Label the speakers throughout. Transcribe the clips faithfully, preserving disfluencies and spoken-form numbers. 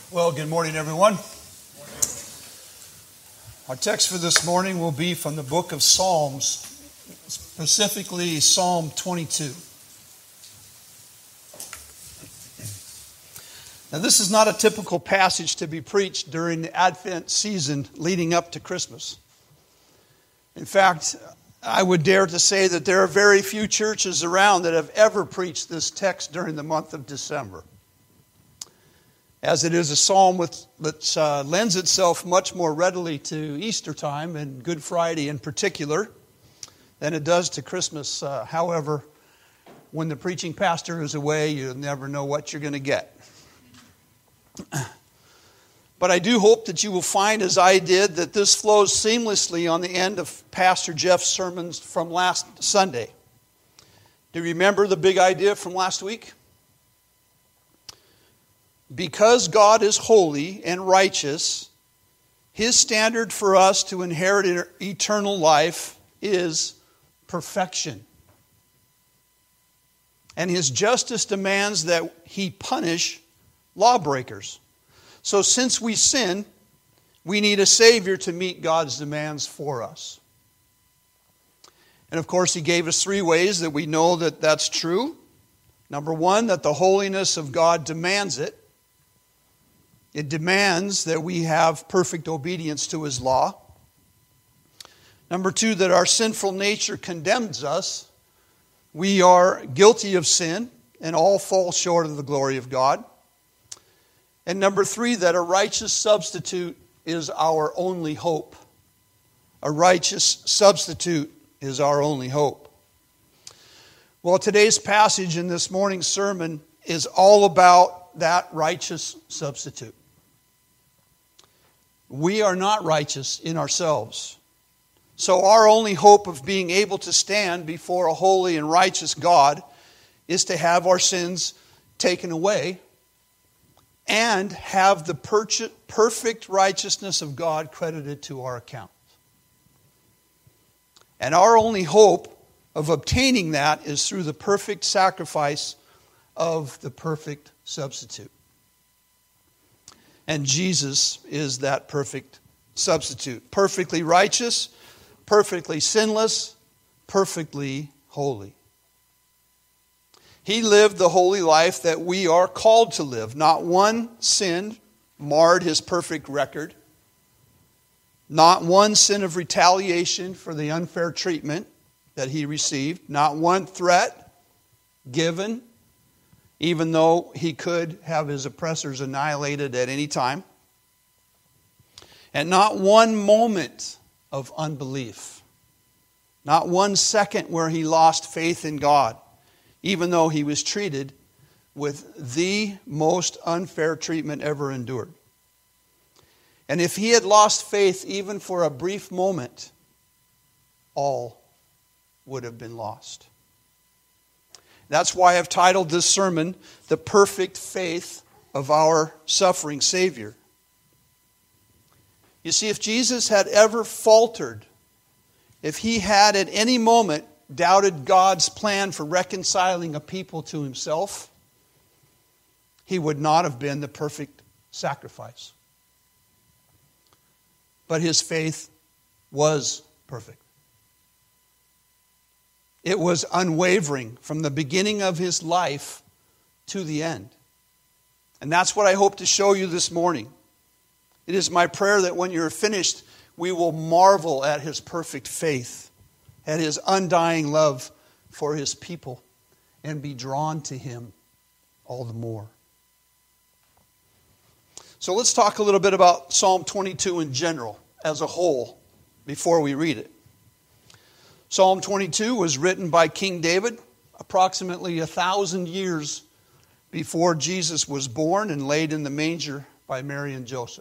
Speaker 1: Well, good morning, everyone. Our text for this morning will be from the book of Psalms, specifically Psalm twenty-two. Now, this is not a typical passage to be preached during the Advent season leading up to Christmas. In fact, I would dare to say that there are very few churches around that have ever preached this text during the month of December, as it is a psalm with, that uh, lends itself much more readily to Easter time and Good Friday in particular than it does to Christmas. Uh, however, when the preaching pastor is away, you never know what you're going to get. But I do hope that you will find, as I did, that this flows seamlessly on the end of Pastor Jeff's sermons from last Sunday. Do you remember the big idea from last week? Because God is holy and righteous, His standard for us to inherit eternal life is perfection. And His justice demands that He punish lawbreakers. So since we sin, we need a Savior to meet God's demands for us. And of course, He gave us three ways that we know that that's true. Number one, that the holiness of God demands it. It demands that we have perfect obedience to His law. Number two, that our sinful nature condemns us. We are guilty of sin and all fall short of the glory of God. And number three, that a righteous substitute is our only hope. A righteous substitute is our only hope. Well, today's passage in this morning's sermon is all about that righteous substitute. We are not righteous in ourselves. So our only hope of being able to stand before a holy and righteous God is to have our sins taken away and have the perfect righteousness of God credited to our account. And our only hope of obtaining that is through the perfect sacrifice of the perfect substitute. And Jesus is that perfect substitute. Perfectly righteous, perfectly sinless, perfectly holy. He lived the holy life that we are called to live. Not one sin marred His perfect record. Not one sin of retaliation for the unfair treatment that He received. Not one threat given, even though He could have His oppressors annihilated at any time. And not one moment of unbelief. Not one second where He lost faith in God, even though He was treated with the most unfair treatment ever endured. And if He had lost faith even for a brief moment, all would have been lost. That's why I've titled this sermon, The Perfect Faith of Our Suffering Savior. You see, if Jesus had ever faltered, if He had at any moment doubted God's plan for reconciling a people to Himself, He would not have been the perfect sacrifice. But His faith was perfect. It was unwavering from the beginning of His life to the end. And that's what I hope to show you this morning. It is my prayer that when you're finished, we will marvel at His perfect faith, at His undying love for His people, and be drawn to Him all the more. So let's talk a little bit about Psalm twenty-two in general, as a whole, before we read it. Psalm twenty-two was written by King David approximately a thousand years before Jesus was born and laid in the manger by Mary and Joseph.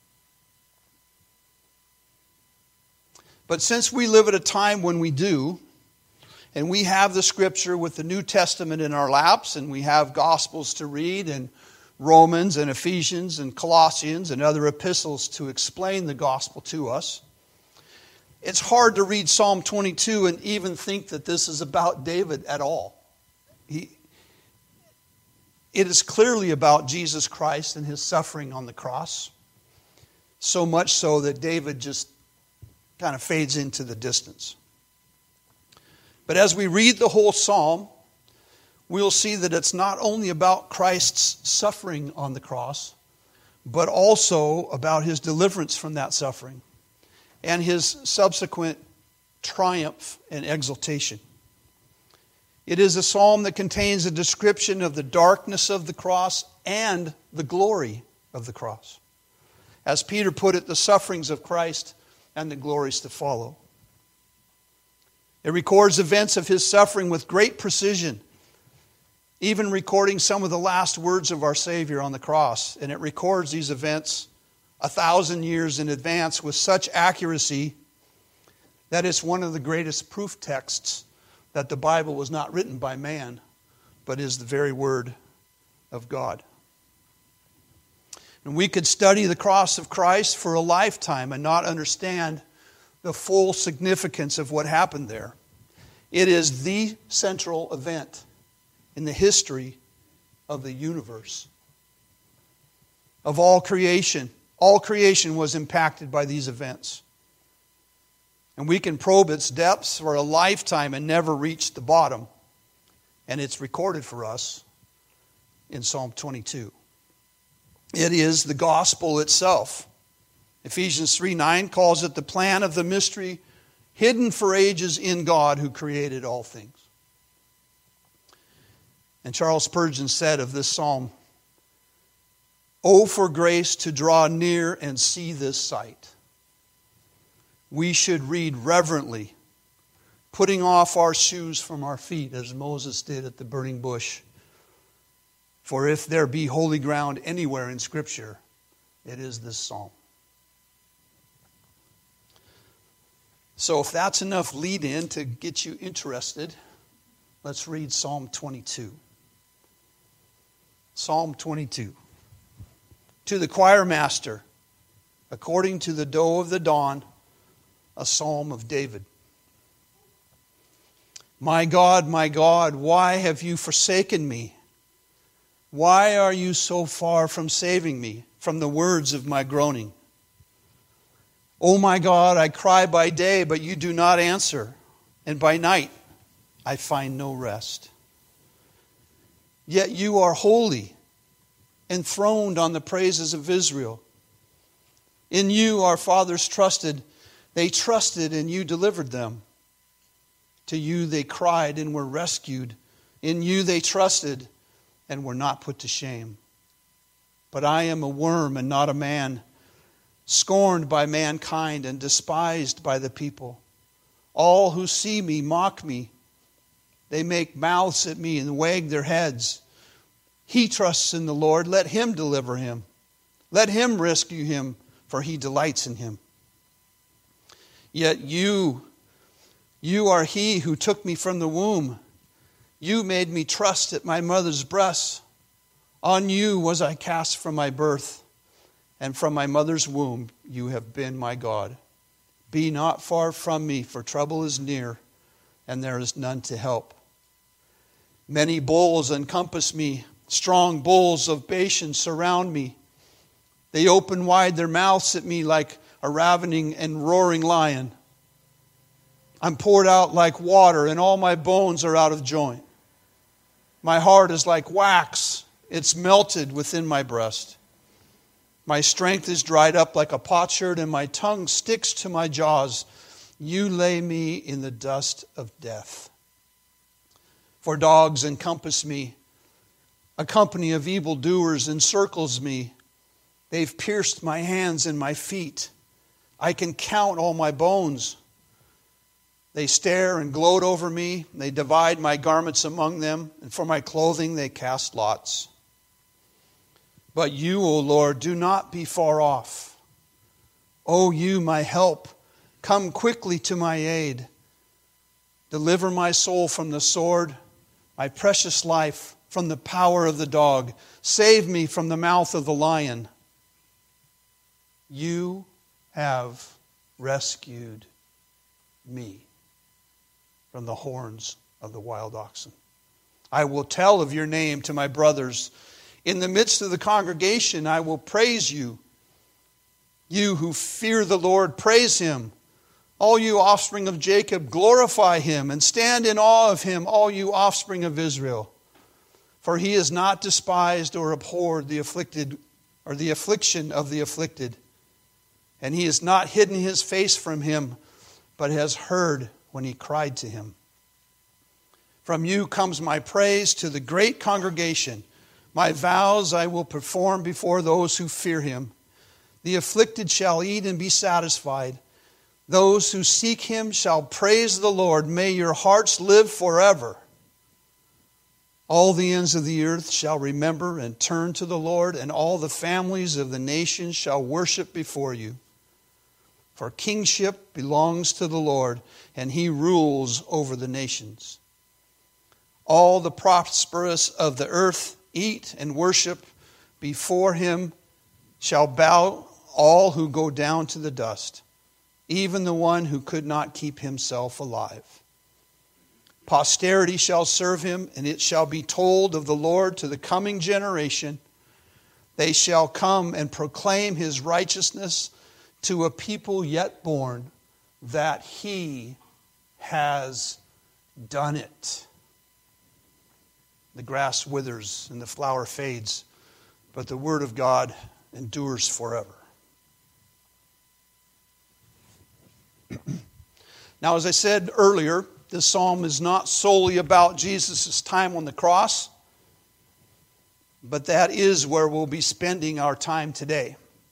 Speaker 1: But since we live at a time when we do, and we have the Scripture with the New Testament in our laps, and we have Gospels to read, and Romans and Ephesians and Colossians and other epistles to explain the gospel to us, it's hard to read Psalm twenty-two and even think that this is about David at all. He, It is clearly about Jesus Christ and his suffering on the cross. So much so that David just kind of fades into the distance. But as we read the whole psalm, we'll see that it's not only about Christ's suffering on the cross, but also about his deliverance from that suffering and his subsequent triumph and exaltation. It is a psalm that contains a description of the darkness of the cross and the glory of the cross. As Peter put it, the sufferings of Christ and the glories to follow. It records events of his suffering with great precision, even recording some of the last words of our Savior on the cross. And it records these events a thousand years in advance with such accuracy that it's one of the greatest proof texts that the Bible was not written by man, but is the very word of God. And we could study the cross of Christ for a lifetime and not understand the full significance of what happened there. It is the central event in the history of the universe, of all creation. All creation was impacted by these events. And we can probe its depths for a lifetime and never reach the bottom. And it's recorded for us in Psalm twenty-two. It is the gospel itself. Ephesians three nine calls it the plan of the mystery hidden for ages in God who created all things. And Charles Spurgeon said of this psalm, "Oh, for grace to draw near and see this sight. We should read reverently, putting off our shoes from our feet, as Moses did at the burning bush. For if there be holy ground anywhere in Scripture, it is this psalm." So if that's enough lead-in to get you interested, let's read Psalm twenty-two. Psalm twenty-two. To the choir master, according to the doe of the dawn, a psalm of David. My God, my God, why have you forsaken me? Why are you so far from saving me from the words of my groaning? O my God, I cry by day, but you do not answer, and by night I find no rest. Yet you are holy, enthroned on the praises of Israel. In you our fathers trusted. They trusted and you delivered them. To you they cried and were rescued. In you they trusted and were not put to shame. But I am a worm and not a man, scorned by mankind and despised by the people. All who see me mock me. They make mouths at me and wag their heads. He trusts in the Lord. Let him deliver him. Let him rescue him, for he delights in him. Yet you, you are he who took me from the womb. You made me trust at my mother's breast. On you was I cast from my birth, and from my mother's womb you have been my God. Be not far from me, for trouble is near, and there is none to help. Many bulls encompass me. Strong bulls of Bashan surround me. They open wide their mouths at me like a ravening and roaring lion. I'm poured out like water, and all my bones are out of joint. My heart is like wax. It's melted within my breast. My strength is dried up like a potsherd, and my tongue sticks to my jaws. You lay me in the dust of death. For dogs encompass me. A company of evildoers encircles me. They've pierced my hands and my feet. I can count all my bones. They stare and gloat over me. They divide my garments among them, and for my clothing they cast lots. But you, O Lord, do not be far off. O you, my help, come quickly to my aid. Deliver my soul from the sword, my precious life from the power of the dog. Save me from the mouth of the lion. You have rescued me from the horns of the wild oxen. I will tell of your name to my brothers. In the midst of the congregation, I will praise you. You who fear the Lord, praise him. All you offspring of Jacob, glorify him and stand in awe of him, all you offspring of Israel. For he has not despised or abhorred the afflicted or the affliction of the afflicted. And he has not hidden his face from him, but has heard when he cried to him. From you comes my praise to the great congregation. My vows I will perform before those who fear him. The afflicted shall eat and be satisfied. Those who seek him shall praise the Lord. May your hearts live forever. All the ends of the earth shall remember and turn to the Lord, and all the families of the nations shall worship before you. For kingship belongs to the Lord, and he rules over the nations. All the prosperous of the earth eat and worship before him shall bow, all who go down to the dust, even the one who could not keep himself alive. Posterity shall serve him, and it shall be told of the Lord to the coming generation. They shall come and proclaim his righteousness to a people yet born, that he has done it. The grass withers and the flower fades, but the word of God endures forever. Now, as I said earlier, this psalm is not solely about Jesus' time on the cross, but that is where we'll be spending our time today.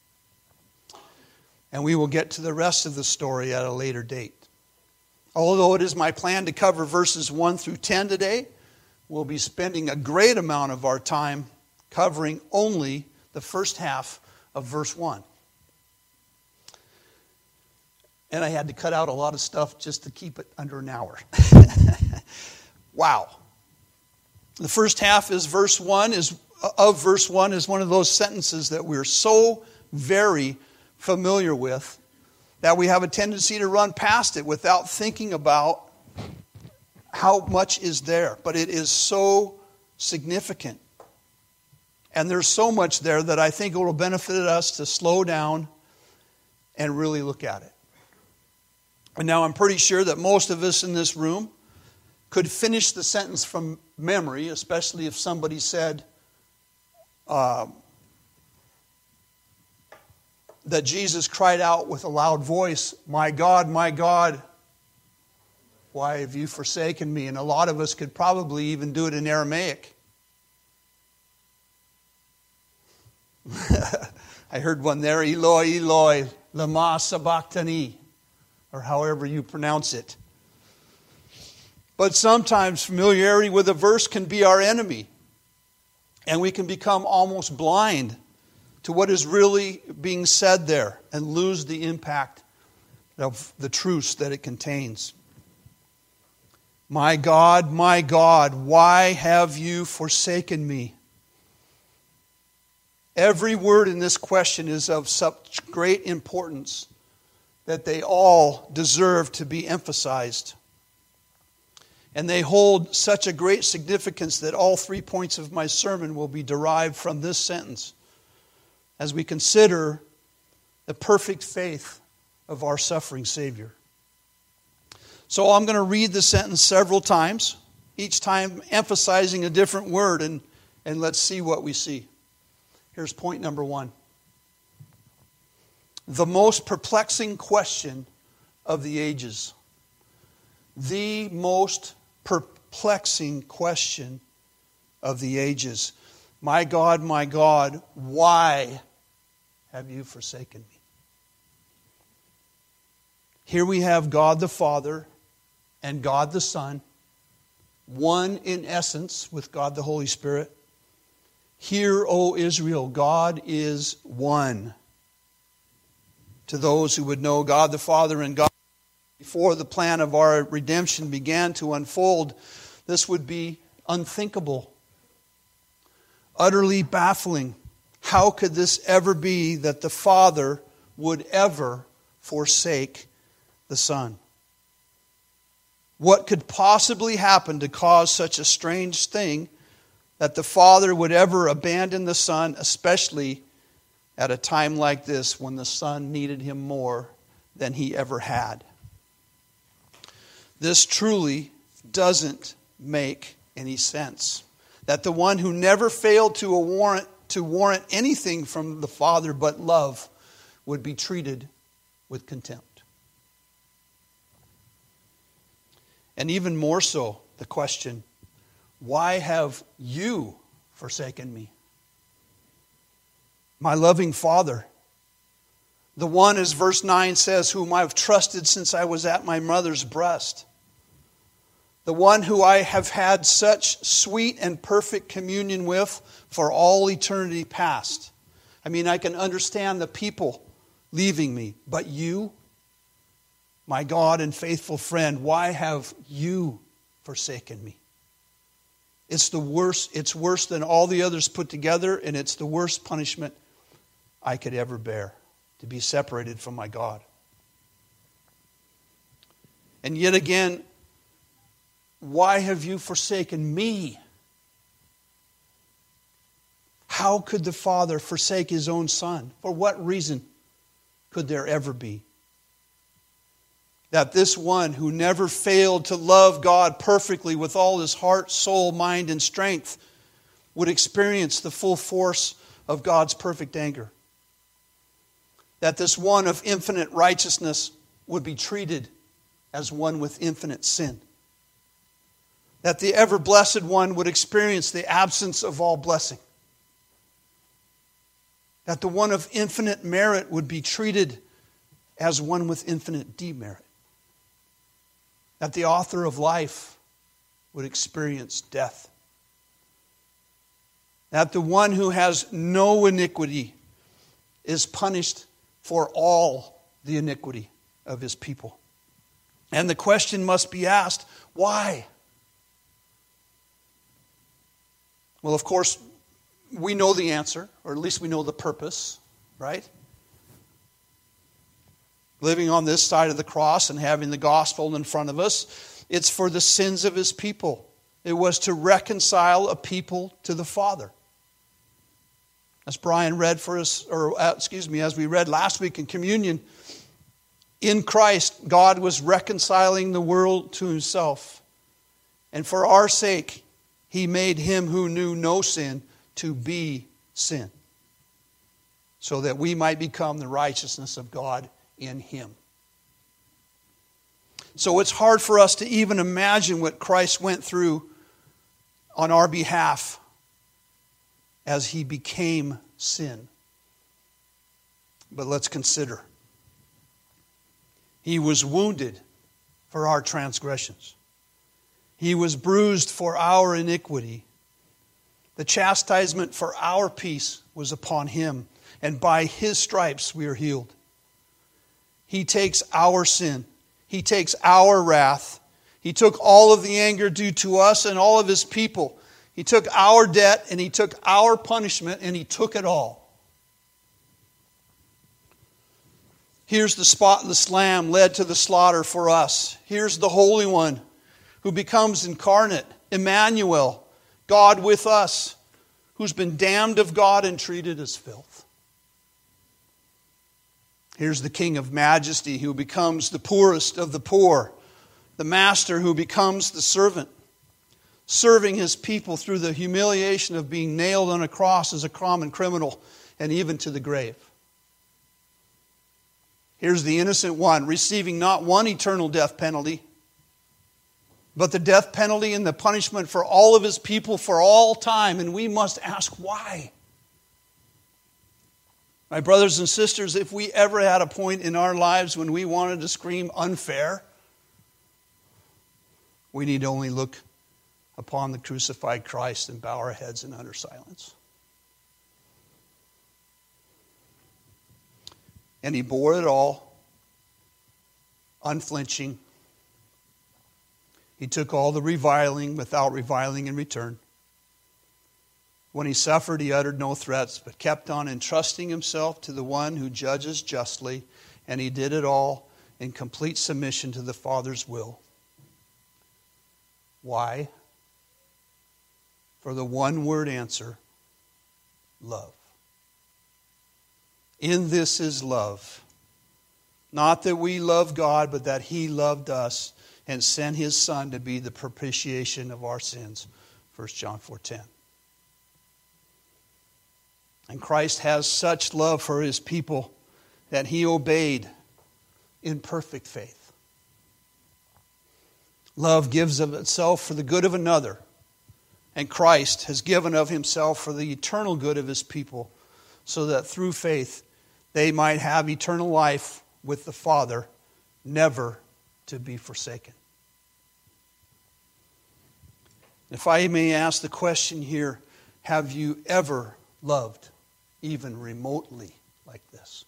Speaker 1: And we will get to the rest of the story at a later date. Although it is my plan to cover verses one through ten today, we'll be spending a great amount of our time covering only the first half of verse one. And I had to cut out a lot of stuff just to keep it under an hour. Wow. The first half is verse one is of verse one is one of those sentences that we're so very familiar with that we have a tendency to run past it without thinking about how much is there. But it is so significant. And there's so much there that I think it will benefit us to slow down and really look at it. And now I'm pretty sure that most of us in this room could finish the sentence from memory, especially if somebody said uh, that Jesus cried out with a loud voice, "My God, my God, why have you forsaken me?" And a lot of us could probably even do it in Aramaic. I heard one there, Eloi, Eloi, lama sabachthani, or however you pronounce it. But sometimes familiarity with a verse can be our enemy, and we can become almost blind to what is really being said there and lose the impact of the truths that it contains. My God, my God, why have you forsaken me? Every word in this question is of such great importance that they all deserve to be emphasized. And they hold such a great significance that all three points of my sermon will be derived from this sentence as we consider the perfect faith of our suffering Savior. So I'm going to read the sentence several times, each time emphasizing a different word, and, and let's see what we see. Here's point number one. The most perplexing question of the ages. The most perplexing question of the ages. My God, my God, why have you forsaken me? Here we have God the Father and God the Son, one in essence with God the Holy Spirit. Hear, O Israel, God is one. To those who would know God the Father and God before the plan of our redemption began to unfold, this would be unthinkable, utterly baffling. How could this ever be that the Father would ever forsake the Son? What could possibly happen to cause such a strange thing that the Father would ever abandon the Son, especially at a time like this when the Son needed him more than he ever had? This truly doesn't make any sense. That the one who never failed to a warrant to warrant anything from the Father but love would be treated with contempt. And even more so, the question, why have you forsaken me? My loving Father, the one, as verse nine says, whom I have trusted since I was at my mother's breast. The one who I have had such sweet and perfect communion with for all eternity past. I mean, I can understand the people leaving me, but you, my God and faithful friend, why have you forsaken me? It's the worst, it's worse than all the others put together, and it's the worst punishment I could ever bear, to be separated from my God. And yet again, why have you forsaken me? How could the Father forsake his own Son? For what reason could there ever be? That this one who never failed to love God perfectly with all his heart, soul, mind, and strength would experience the full force of God's perfect anger. That this one of infinite righteousness would be treated as one with infinite sin. That the ever-blessed one would experience the absence of all blessing. That the one of infinite merit would be treated as one with infinite demerit. That the author of life would experience death. That the one who has no iniquity is punished for all the iniquity of his people. And the question must be asked, why? Well, of course, we know the answer, or at least we know the purpose, right? Living on this side of the cross and having the gospel in front of us, it's for the sins of his people. It was to reconcile a people to the Father. As Brian read for us, or uh, excuse me, as we read last week in communion, in Christ, God was reconciling the world to himself. And for our sake, he made him who knew no sin to be sin, so that we might become the righteousness of God in him. So it's hard for us to even imagine what Christ went through on our behalf as he became sin. But let's consider. He was wounded for our transgressions. He was bruised for our iniquity. The chastisement for our peace was upon him, and by his stripes we are healed. He takes our sin. He takes our wrath. He took all of the anger due to us and all of his people. He took our debt and he took our punishment and he took it all. Here's the spotless lamb led to the slaughter for us. Here's the Holy One who becomes incarnate, Emmanuel, God with us, who's been damned of God and treated as filth. Here's the King of Majesty who becomes the poorest of the poor, the Master who becomes the servant, serving his people through the humiliation of being nailed on a cross as a common criminal and even to the grave. Here's the innocent one receiving not one eternal death penalty, but the death penalty and the punishment for all of his people for all time. And we must ask why. My brothers and sisters, if we ever had a point in our lives when we wanted to scream unfair, we need only look upon the crucified Christ and bow our heads in utter silence. And he bore it all, unflinching. He took all the reviling without reviling in return. When he suffered, he uttered no threats, but kept on entrusting himself to the one who judges justly, and he did it all in complete submission to the Father's will. Why? For the one-word answer, love. In this is love. Not that we love God, but that He loved us and sent His Son to be the propitiation of our sins. First John four ten. And Christ has such love for His people that He obeyed in perfect faith. Love gives of itself for the good of another. And Christ has given of Himself for the eternal good of His people, so that through faith they might have eternal life with the Father, never to be forsaken. If I may ask the question here, have you ever loved even remotely like this?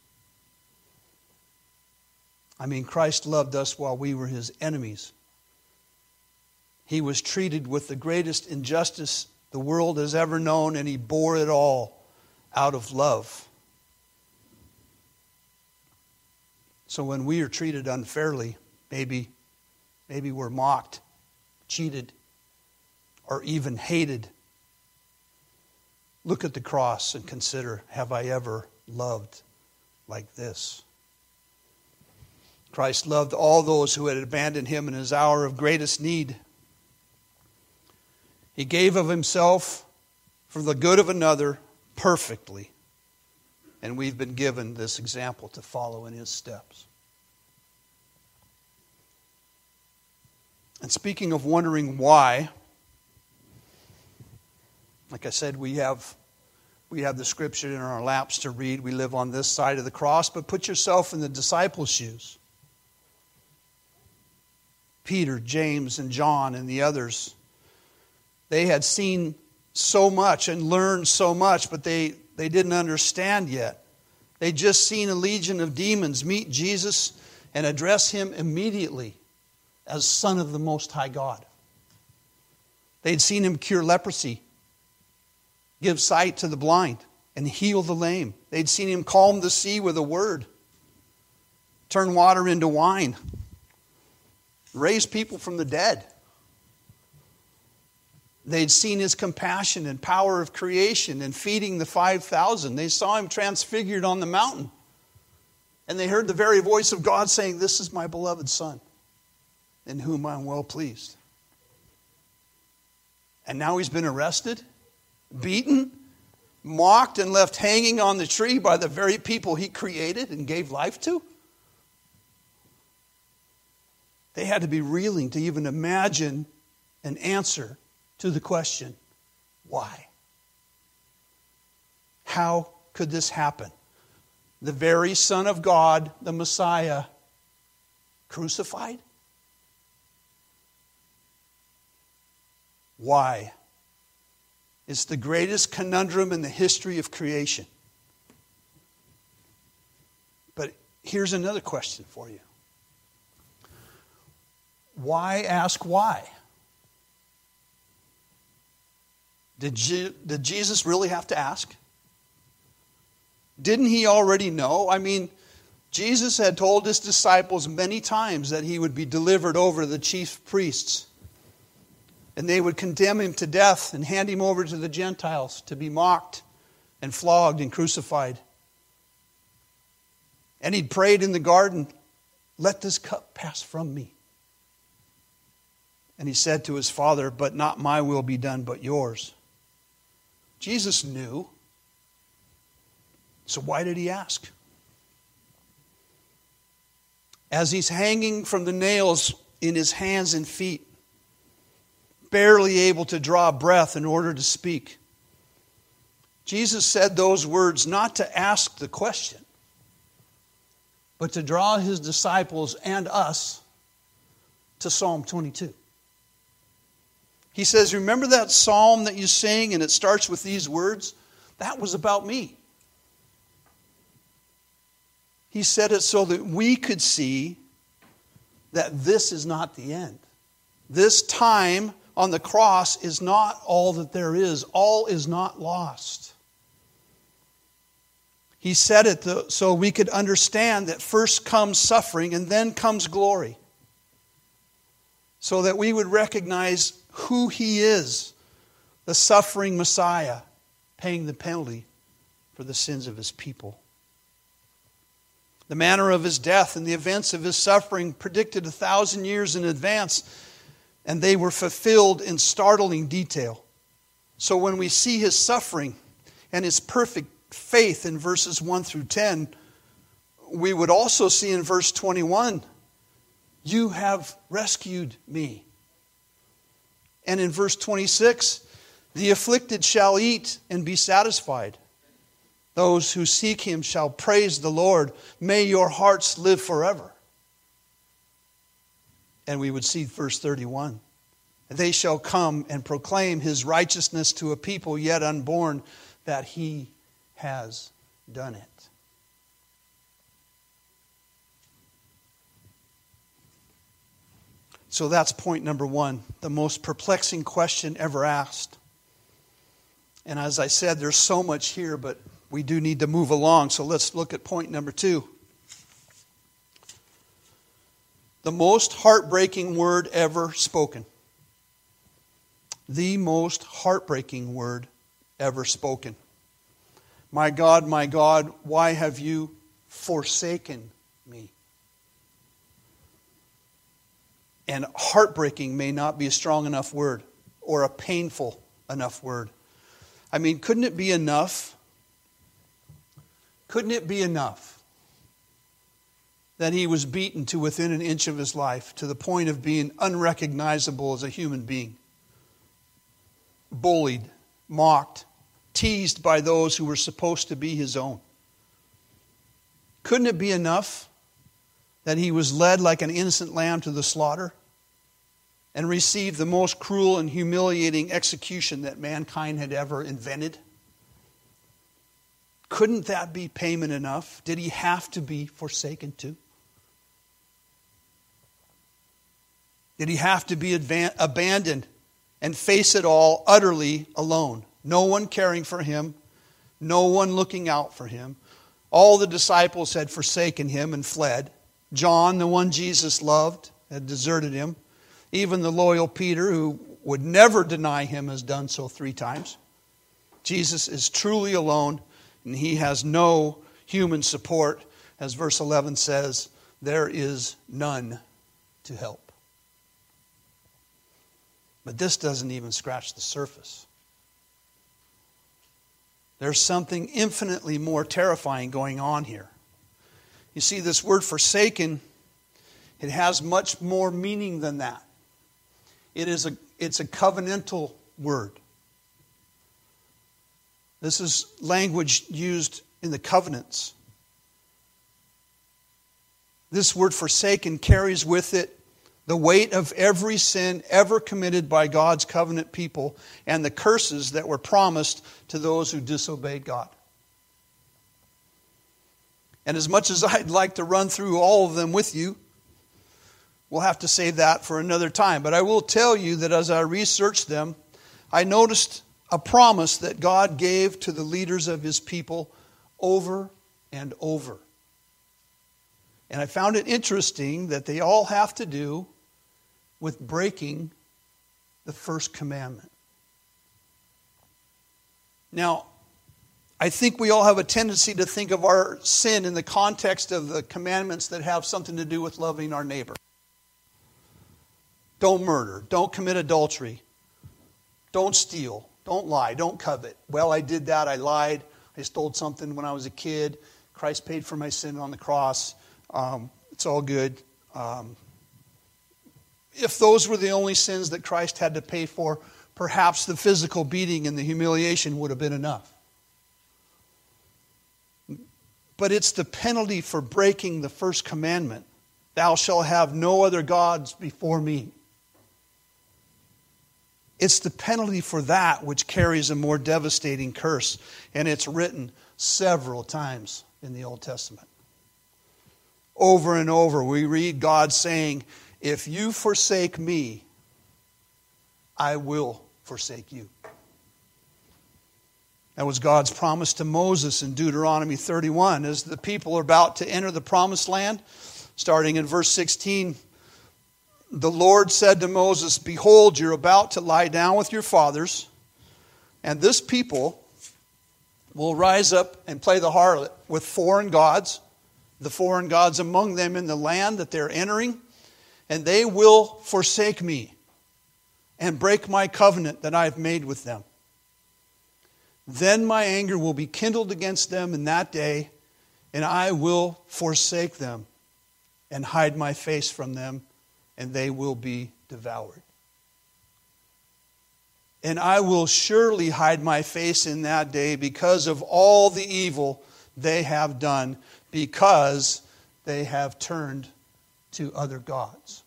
Speaker 1: I mean, Christ loved us while we were His enemies. He was treated with the greatest injustice the world has ever known, and He bore it all out of love. So when we are treated unfairly, maybe, maybe we're mocked, cheated, or even hated, look at the cross and consider, have I ever loved like this? Christ loved all those who had abandoned Him in His hour of greatest need. He gave of Himself for the good of another perfectly. And we've been given this example to follow in His steps. And speaking of wondering why, like I said, we have we have the scripture in our laps to read. We live on this side of the cross, but put yourself in the disciples' shoes. Peter, James, and John, and the others, they had seen so much and learned so much, but they, they didn't understand yet. They'd just seen a legion of demons meet Jesus and address Him immediately as Son of the Most High God. They'd seen Him cure leprosy, give sight to the blind, and heal the lame. They'd seen Him calm the sea with a word, turn water into wine, raise people from the dead. They'd seen His compassion and power of creation and feeding the five thousand. They saw Him transfigured on the mountain. And they heard the very voice of God saying, "This is my beloved Son, in whom I am well pleased." And now He's been arrested, beaten, mocked, and left hanging on the tree by the very people He created and gave life to. They had to be reeling to even imagine an answer to the question, why? How could this happen? The very Son of God, the Messiah, crucified? Why? It's the greatest conundrum in the history of creation. But here's another question for you. Why ask why? Did, Je- did Jesus really have to ask? Didn't He already know? I mean, Jesus had told His disciples many times that He would be delivered over to the chief priests. And they would condemn Him to death and hand Him over to the Gentiles to be mocked and flogged and crucified. And He'd prayed in the garden, "Let this cup pass from me." And He said to His Father, "But not my will be done, but yours." Jesus knew. So why did He ask? As He's hanging from the nails in His hands and feet, barely able to draw breath in order to speak, Jesus said those words not to ask the question, but to draw His disciples and us to Psalm twenty-two. He says, remember that psalm that you sing and it starts with these words? That was about me. He said it so that we could see that this is not the end. This time on the cross is not all that there is. All is not lost. He said it so we could understand that first comes suffering and then comes glory. So that we would recognize who he is, the suffering Messiah, paying the penalty for the sins of his people. The manner of his death and the events of his suffering predicted a thousand years in advance, and they were fulfilled in startling detail. So when we see his suffering and his perfect faith in verses one through ten, we would also see in verse twenty-one, you have rescued me. And in verse twenty-six, the afflicted shall eat and be satisfied. Those who seek him shall praise the Lord. May your hearts live forever. And we would see verse thirty-one. They shall come and proclaim his righteousness to a people yet unborn, that he has done it. So that's point number one, the most perplexing question ever asked. And as I said, there's so much here, but we do need to move along. So let's look at point number two. The most heartbreaking word ever spoken. The most heartbreaking word ever spoken. My God, my God, why have you forsaken me? And heartbreaking may not be a strong enough word or a painful enough word. I mean, couldn't it be enough? Couldn't it be enough that he was beaten to within an inch of his life, to the point of being unrecognizable as a human being? Bullied, mocked, teased by those who were supposed to be his own. Couldn't it be enough that he was led like an innocent lamb to the slaughter and received the most cruel and humiliating execution that mankind had ever invented? Couldn't that be payment enough? Did he have to be forsaken too? Did he have to be advan- abandoned and face it all utterly alone? No one caring for him, no one looking out for him. All the disciples had forsaken him and fled. John, the one Jesus loved, had deserted him. Even the loyal Peter, who would never deny him, has done so three times. Jesus is truly alone, and he has no human support. As verse eleven says, there is none to help. But this doesn't even scratch the surface. There's something infinitely more terrifying going on here. You see, this word forsaken, it has much more meaning than that. It is a, it's a covenantal word. This is language used in the covenants. This word forsaken carries with it the weight of every sin ever committed by God's covenant people and the curses that were promised to those who disobeyed God. And as much as I'd like to run through all of them with you, we'll have to save that for another time. But I will tell you that as I researched them, I noticed a promise that God gave to the leaders of his people over and over. And I found it interesting that they all have to do with breaking the first commandment. Now, I think we all have a tendency to think of our sin in the context of the commandments that have something to do with loving our neighbor. Don't murder. Don't commit adultery. Don't steal. Don't lie. Don't covet. Well, I did that. I lied. I stole something when I was a kid. Christ paid for my sin on the cross. Um, it's all good. Um, if those were the only sins that Christ had to pay for, perhaps the physical beating and the humiliation would have been enough. But it's the penalty for breaking the first commandment. Thou shalt have no other gods before me. It's the penalty for that which carries a more devastating curse. And it's written several times in the Old Testament. Over and over we read God saying, if you forsake me, I will forsake you. That was God's promise to Moses in Deuteronomy thirty-one. As the people are about to enter the promised land, starting in verse sixteen, the Lord said to Moses, "Behold, you're about to lie down with your fathers, and this people will rise up and play the harlot with foreign gods, the foreign gods among them in the land that they're entering, and they will forsake me and break my covenant that I've made with them. Then my anger will be kindled against them in that day, and I will forsake them and hide my face from them, and they will be devoured. And I will surely hide my face in that day because of all the evil they have done, because they have turned to other gods."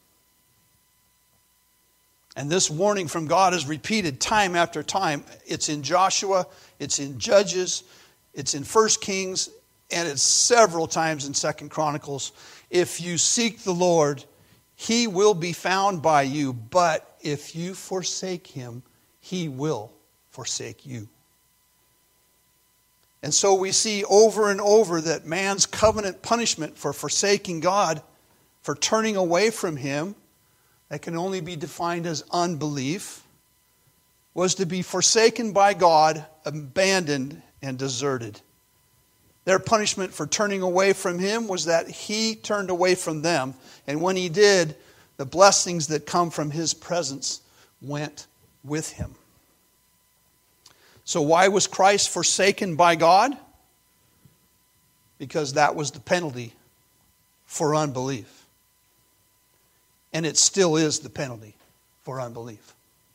Speaker 1: And this warning from God is repeated time after time. It's in Joshua, it's in Judges, it's in First Kings, and it's several times in Second Chronicles. If you seek the Lord, He will be found by you, but if you forsake Him, He will forsake you. And so we see over and over that man's covenant punishment for forsaking God, for turning away from Him, that can only be defined as unbelief, was to be forsaken by God, abandoned, and deserted. Their punishment for turning away from Him was that He turned away from them. And when He did, the blessings that come from His presence went with Him. So why was Christ forsaken by God? Because that was the penalty for unbelief. And it still is the penalty for unbelief.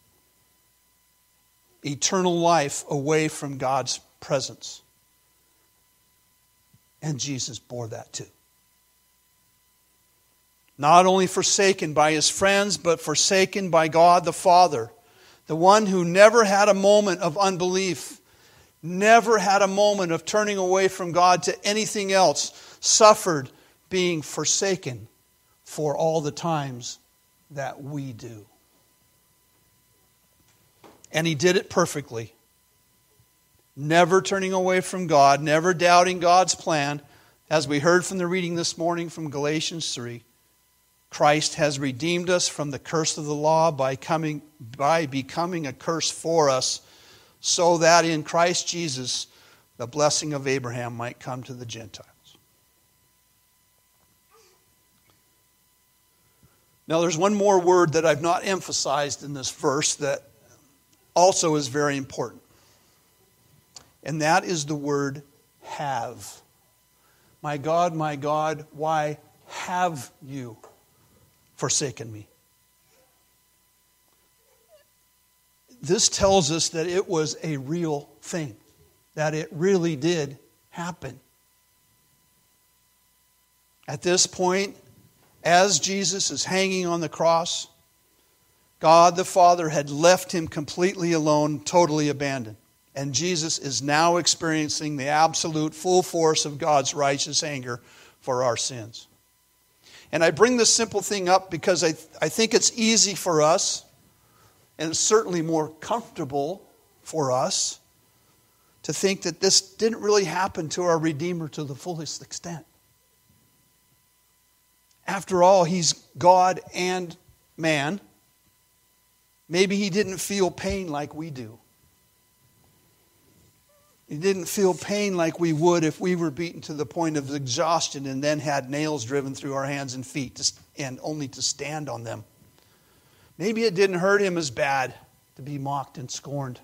Speaker 1: Eternal life away from God's presence. And Jesus bore that too. Not only forsaken by His friends, but forsaken by God the Father. The one who never had a moment of unbelief, never had a moment of turning away from God to anything else, suffered being forsaken for all the times that we do. And He did it perfectly. Never turning away from God, never doubting God's plan. As we heard from the reading this morning from Galatians three, Christ has redeemed us from the curse of the law by coming, by becoming a curse for us, so that in Christ Jesus the blessing of Abraham might come to the Gentiles. Now there's one more word that I've not emphasized in this verse that also is very important. And that is the word have. My God, my God, why have you forsaken me? This tells us that it was a real thing, that it really did happen. At this point, as Jesus is hanging on the cross, God the Father had left Him completely alone, totally abandoned. And Jesus is now experiencing the absolute full force of God's righteous anger for our sins. And I bring this simple thing up because I, I think it's easy for us, and it's certainly more comfortable for us, to think that this didn't really happen to our Redeemer to the fullest extent. After all, He's God and man. Maybe He didn't feel pain like we do. He didn't feel pain like we would if we were beaten to the point of exhaustion and then had nails driven through our hands and feet to, and only to stand on them. Maybe it didn't hurt Him as bad to be mocked and scorned.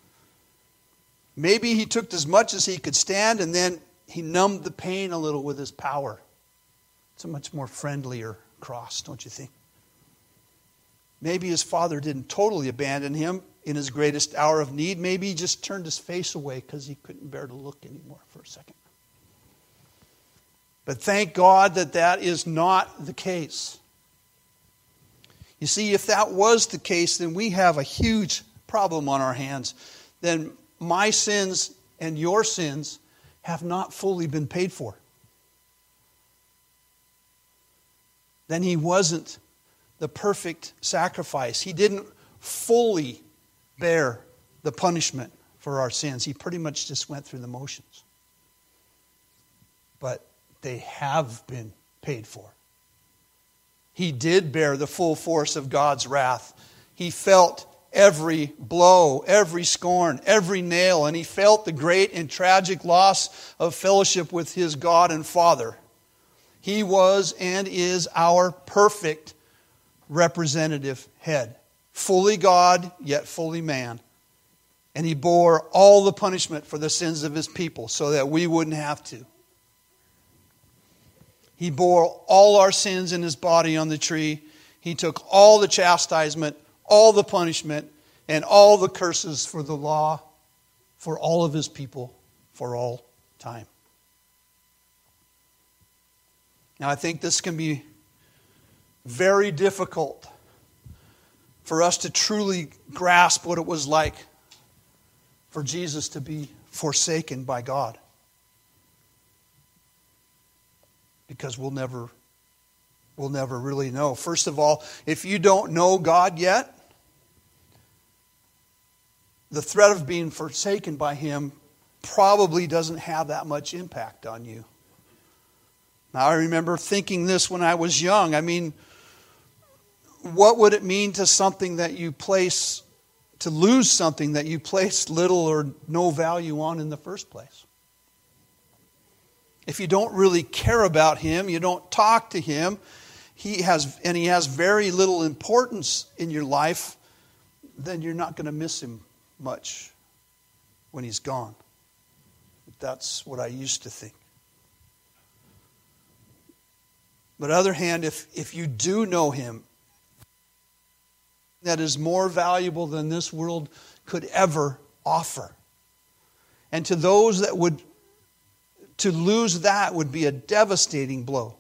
Speaker 1: Maybe He took as much as He could stand and then He numbed the pain a little with His power. It's a much more friendlier cross, don't you think? Maybe His Father didn't totally abandon Him in His greatest hour of need. Maybe He just turned His face away because He couldn't bear to look anymore for a second. But thank God that that is not the case. You see, if that was the case, then we have a huge problem on our hands. Then my sins and your sins have not fully been paid for. Then He wasn't the perfect sacrifice. He didn't fully bear the punishment for our sins. He pretty much just went through the motions. But they have been paid for. He did bear the full force of God's wrath. He felt every blow, every scorn, every nail, and he felt the great and tragic loss of fellowship with his God and Father. He was and is our perfect representative head. Fully God, yet fully man. And he bore all the punishment for the sins of his people so that we wouldn't have to. He bore all our sins in his body on the tree. He took all the chastisement, all the punishment, and all the curses for the law, for all of his people, for all time. Now, I think this can be very difficult for us to truly grasp what it was like for Jesus to be forsaken by God. Because we'll never, we'll never really know. First of all, if you don't know God yet, the threat of being forsaken by Him probably doesn't have that much impact on you. Now, I remember thinking this when I was young. I mean, what would it mean to something that you place, to lose something that you place little or no value on in the first place? If you don't really care about Him, you don't talk to Him, He has, and He has very little importance in your life, then you're not going to miss Him much when He's gone. That's what I used to think. But on the other hand, if, if you do know Him, that is more valuable than this world could ever offer. And to those that would, to lose that would be a devastating blow.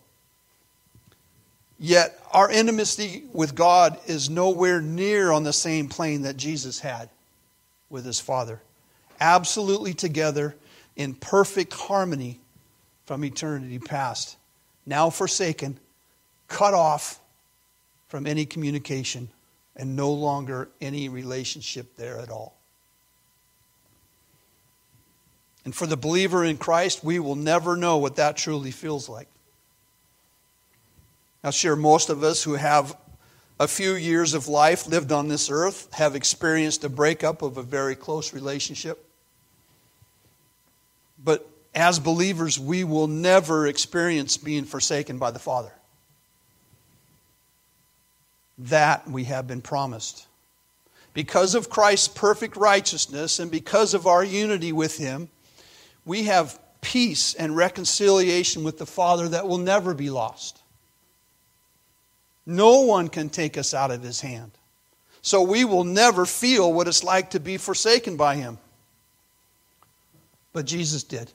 Speaker 1: Yet our intimacy with God is nowhere near on the same plane that Jesus had with His Father. Absolutely together in perfect harmony from eternity past. Now forsaken, cut off from any communication, and no longer any relationship there at all. And for the believer in Christ, we will never know what that truly feels like. Now, sure, most of us who have a few years of life lived on this earth have experienced a breakup of a very close relationship. But as believers, we will never experience being forsaken by the Father. That we have been promised. Because of Christ's perfect righteousness and because of our unity with Him, we have peace and reconciliation with the Father that will never be lost. No one can take us out of His hand. So we will never feel what it's like to be forsaken by Him. But Jesus did.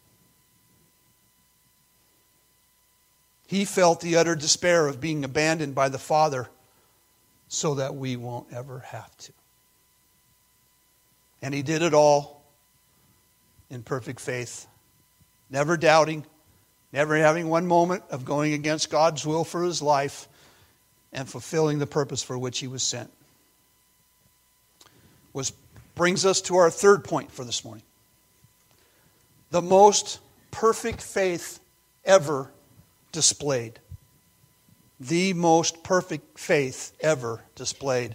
Speaker 1: He felt the utter despair of being abandoned by the Father so that we won't ever have to. And He did it all in perfect faith, never doubting, never having one moment of going against God's will for His life, and fulfilling the purpose for which He was sent. Which brings us to our third point for this morning. The most perfect faith ever displayed. The most perfect faith ever displayed.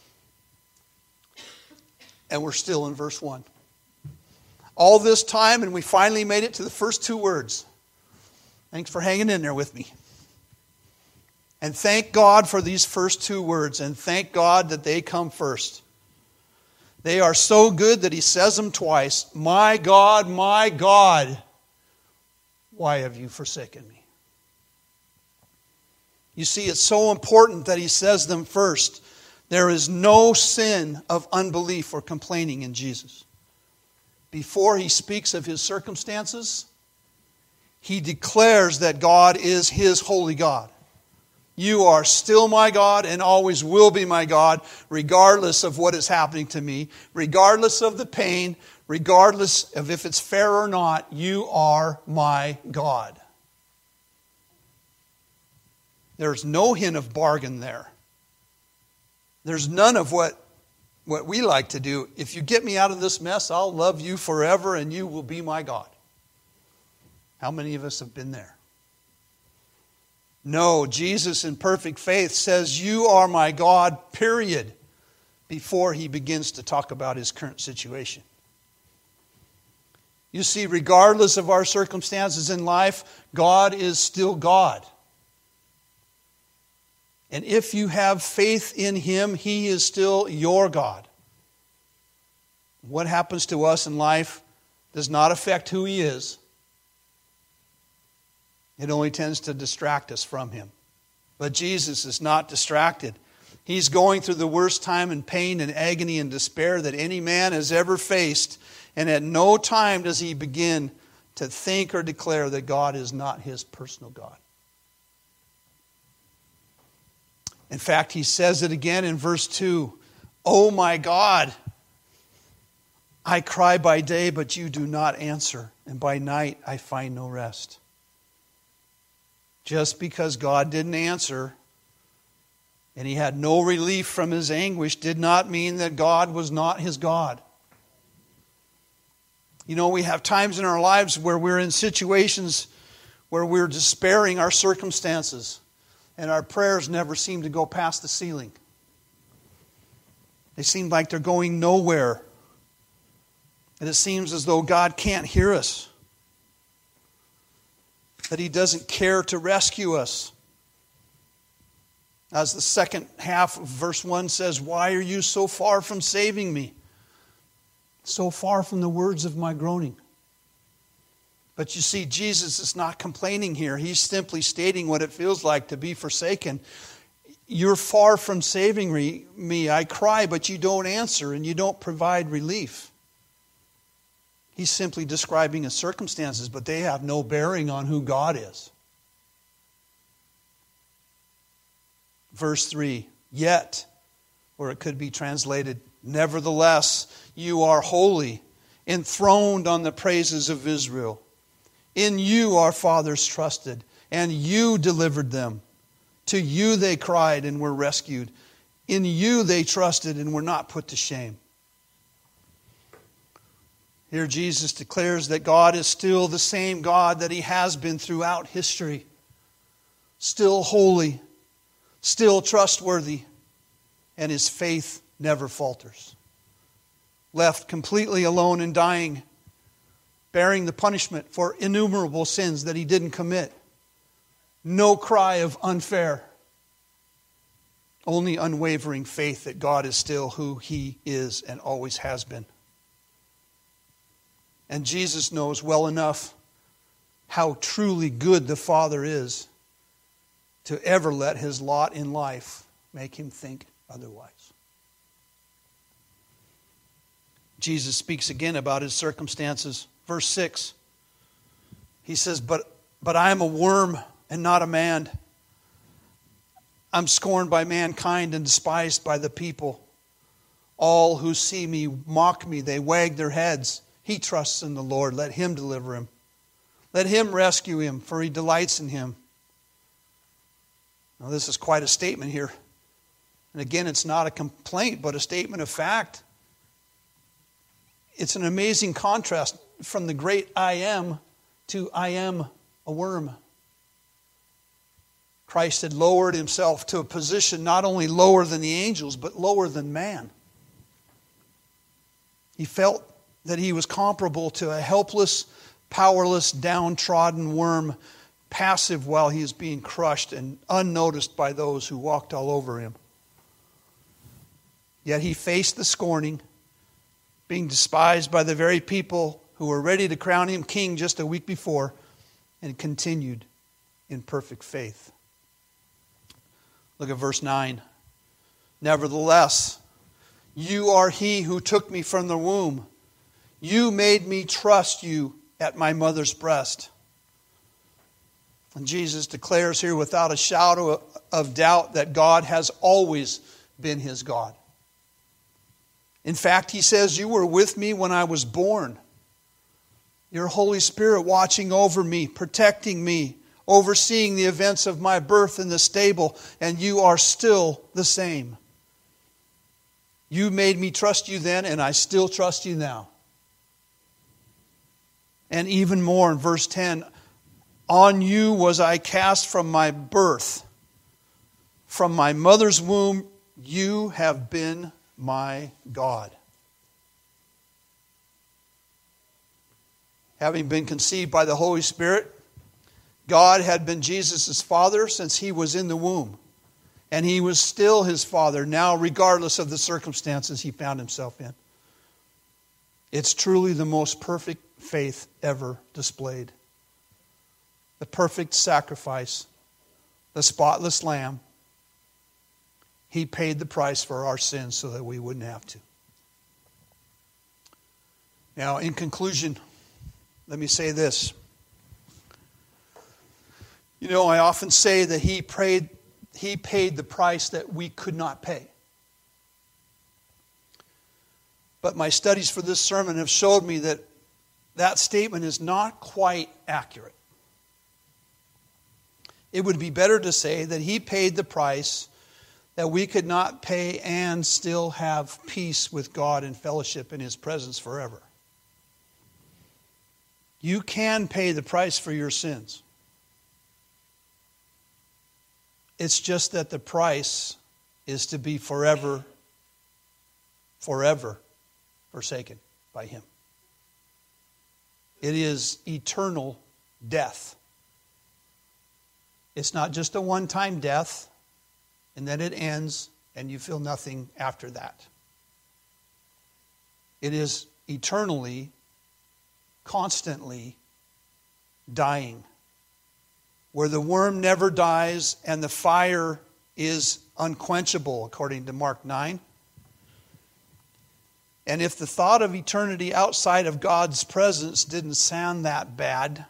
Speaker 1: And we're still in verse one. All this time, and we finally made it to the first two words. Thanks for hanging in there with me. And thank God for these first two words, and thank God that they come first. They are so good that He says them twice. My God, my God, why have you forsaken me? You see, it's so important that He says them first. There is no sin of unbelief or complaining in Jesus. Before He speaks of His circumstances, He declares that God is His holy God. You are still my God and always will be my God, regardless of what is happening to me, regardless of the pain, regardless of if it's fair or not. You are my God. There's no hint of bargain there. There's none of what, what we like to do. If you get me out of this mess, I'll love you forever and you will be my God. How many of us have been there? No, Jesus in perfect faith says, "You are my God," period, before he begins to talk about his current situation. You see, regardless of our circumstances in life, God is still God. And if you have faith in him, he is still your God. What happens to us in life does not affect who he is. It only tends to distract us from him. But Jesus is not distracted. He's going through the worst time in pain and agony and despair that any man has ever faced. And at no time does he begin to think or declare that God is not his personal God. In fact, he says it again in verse two. "Oh my God, I cry by day, but you do not answer, and by night I find no rest." Just because God didn't answer and he had no relief from his anguish did not mean that God was not his God. You know, we have times in our lives where we're in situations where we're despairing our circumstances and our prayers never seem to go past the ceiling. They seem like they're going nowhere. And it seems as though God can't hear us. That he doesn't care to rescue us. As the second half of verse one says, "Why are you so far from saving me? So far from the words of my groaning." But you see, Jesus is not complaining here. He's simply stating what it feels like to be forsaken. You're far from saving me. I cry, but you don't answer and you don't provide relief. He's simply describing his circumstances, but they have no bearing on who God is. Verse three, "Yet," or it could be translated, "Nevertheless, you are holy, enthroned on the praises of Israel. In you our fathers trusted, and you delivered them. To you they cried and were rescued. In you they trusted and were not put to shame." Here Jesus declares that God is still the same God that he has been throughout history. Still holy, still trustworthy, and his faith never falters. Left completely alone and dying, bearing the punishment for innumerable sins that he didn't commit. No cry of unfair. Only unwavering faith that God is still who he is and always has been. And Jesus knows well enough how truly good the Father is to ever let his lot in life make him think otherwise. Jesus speaks again about his circumstances. Verse six, he says, but, but I am a worm and not a man. I'm scorned by mankind and despised by the people. All who see me mock me. They wag their heads. He trusts in the Lord. Let him deliver him. Let him rescue him, for he delights in him. Now, this is quite a statement here. And again, it's not a complaint, but a statement of fact. It's an amazing contrast from the great I am to I am a worm. Christ had lowered himself to a position not only lower than the angels, but lower than man. He felt that he was comparable to a helpless, powerless, downtrodden worm, passive while he is being crushed and unnoticed by those who walked all over him. Yet he faced the scorning, being despised by the very people who were ready to crown him king just a week before, and continued in perfect faith. Look at verse nine. Nevertheless, you are he who took me from the womb. You made me trust you at my mother's breast. And Jesus declares here without a shadow of doubt that God has always been his God. In fact, he says, you were with me when I was born. Your Holy Spirit watching over me, protecting me, overseeing the events of my birth in the stable, and you are still the same. You made me trust you then, and I still trust you now. And even more in verse ten, On you was I cast from my birth. From my mother's womb, you have been my God. Having been conceived by the Holy Spirit, God had been Jesus' father since he was in the womb. And he was still his father now, regardless of the circumstances he found himself in. It's truly the most perfect faith ever displayed. The perfect sacrifice, the spotless lamb. He paid the price for our sins so that we wouldn't have to. Now, in conclusion, let me say this. You know, I often say that he paid, he paid the price that we could not pay. But my studies for this sermon have showed me that that statement is not quite accurate. It would be better to say that he paid the price that we could not pay and still have peace with God and fellowship in his presence forever. You can pay the price for your sins. It's just that the price is to be forever, forever forsaken by him. It is eternal death. It's not just a one-time death, and then it ends, and you feel nothing after that. It is eternally, constantly dying, where the worm never dies and the fire is unquenchable, according to Mark nine. And if the thought of eternity outside of God's presence didn't sound that bad,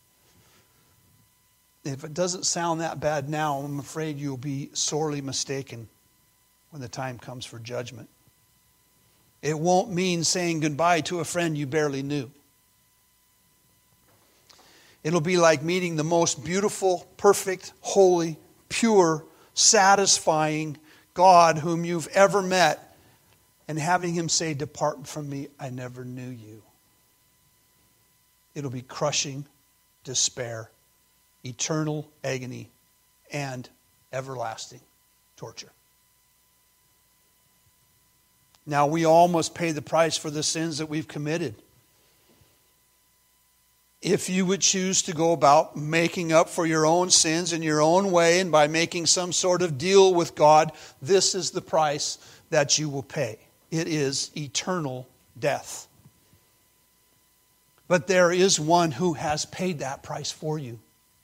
Speaker 1: if it doesn't sound that bad now, I'm afraid you'll be sorely mistaken when the time comes for judgment. It won't mean saying goodbye to a friend you barely knew. It'll be like meeting the most beautiful, perfect, holy, pure, satisfying God whom you've ever met, and having him say, "Depart from me, I never knew you." It'll be crushing despair, eternal agony, and everlasting torture. Now, we all must pay the price for the sins that we've committed. If you would choose to go about making up for your own sins in your own way and by making some sort of deal with God, this is the price that you will pay. It is eternal death. But there is one who has paid that price for you.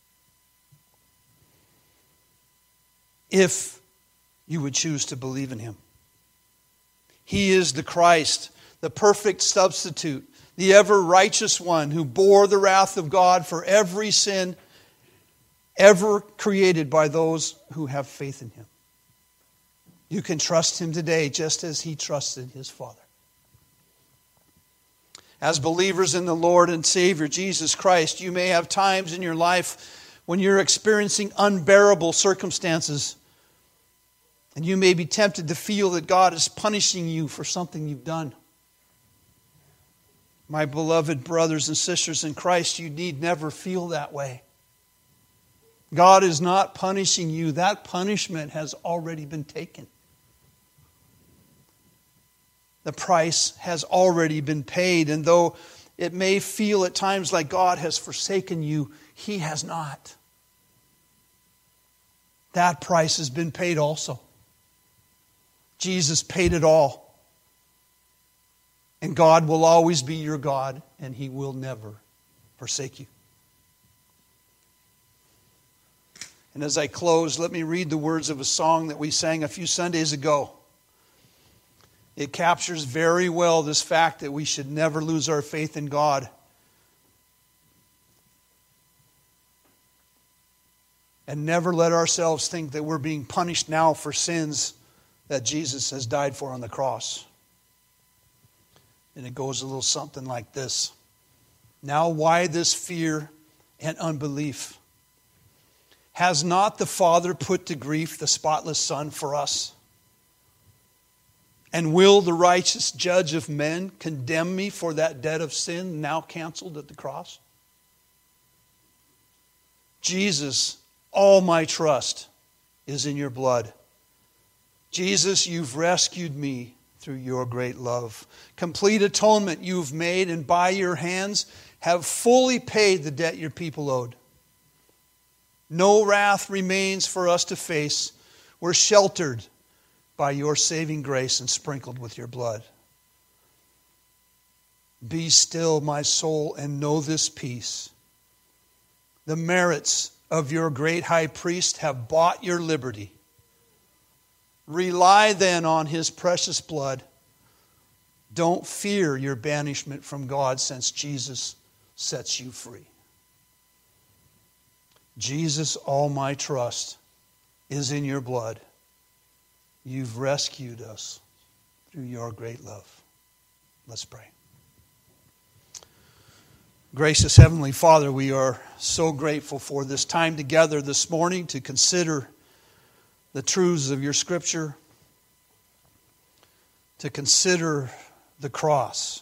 Speaker 1: If you would choose to believe in him. He is the Christ, the perfect substitute, the ever righteous one who bore the wrath of God for every sin ever created by those who have faith in him. You can trust him today just as he trusted his Father. As believers in the Lord and Savior Jesus Christ, you may have times in your life when you're experiencing unbearable circumstances, and you may be tempted to feel that God is punishing you for something you've done. My beloved brothers and sisters in Christ, you need never feel that way. God is not punishing you. That punishment has already been taken. The price has already been paid. And though it may feel at times like God has forsaken you, he has not. That price has been paid also. Jesus paid it all. And God will always be your God, and he will never forsake you. And as I close, let me read the words of a song that we sang a few Sundays ago. It captures very well this fact that we should never lose our faith in God. And never let ourselves think that we're being punished now for sins that Jesus has died for on the cross. And it goes a little something like this. Now why this fear and unbelief? Has not the Father put to grief the spotless Son for us? And will the righteous judge of men condemn me for that debt of sin now canceled at the cross? Jesus, all my trust is in your blood. Jesus, you've rescued me through your great love. Complete atonement you've made, and by your hands have fully paid the debt your people owed. No wrath remains for us to face. We're sheltered by your saving grace and sprinkled with your blood. Be still, my soul, and know this peace. The merits of your great high priest have bought your liberty. Rely then on his precious blood. Don't fear your banishment from God, since Jesus sets you free. Jesus, all my trust is in your blood. You've rescued us through your great love. Let's pray. Gracious Heavenly Father, we are so grateful for this time together this morning to consider the truths of your Scripture, to consider the cross.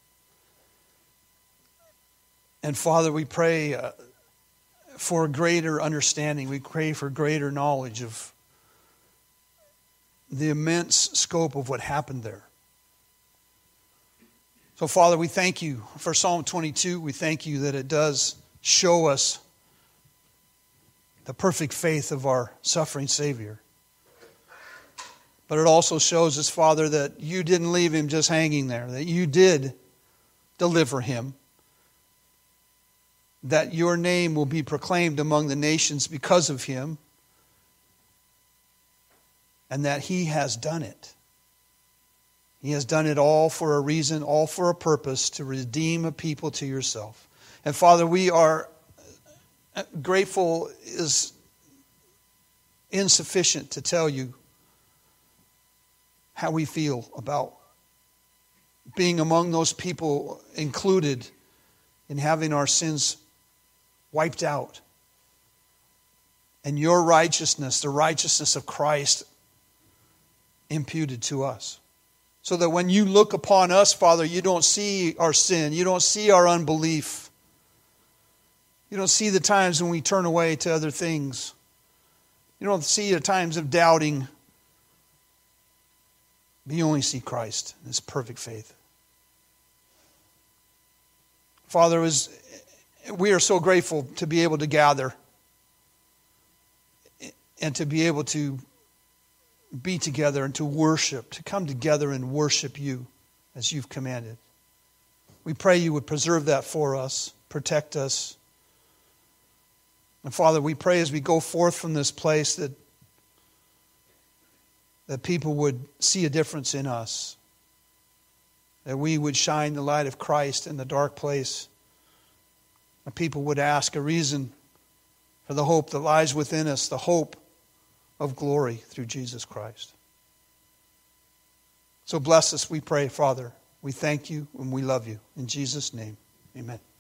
Speaker 1: And Father, we pray uh, for greater understanding. We pray for greater knowledge of the immense scope of what happened there. So, Father, we thank you for Psalm twenty-two. We thank you that it does show us the perfect faith of our suffering Savior. But it also shows us, Father, that you didn't leave him just hanging there, that you did deliver him, that your name will be proclaimed among the nations because of him, and that he has done it. He has done it all for a reason, all for a purpose, to redeem a people to yourself. And Father, we are grateful is insufficient to tell you how we feel about being among those people included in having our sins wiped out. And your righteousness, the righteousness of Christ, imputed to us. So that when you look upon us, Father, you don't see our sin. You don't see our unbelief. You don't see the times when we turn away to other things. You don't see the times of doubting. But you only see Christ and his perfect faith. Father, was, we are so grateful to be able to gather and to be able to be together and to worship, to come together and worship you as you've commanded. We pray you would preserve that for us, protect us. And Father, we pray as we go forth from this place that, that people would see a difference in us, that we would shine the light of Christ in the dark place, that people would ask a reason for the hope that lies within us, the hope of glory through Jesus Christ. So bless us, we pray, Father. We thank you and we love you. In Jesus' name, amen.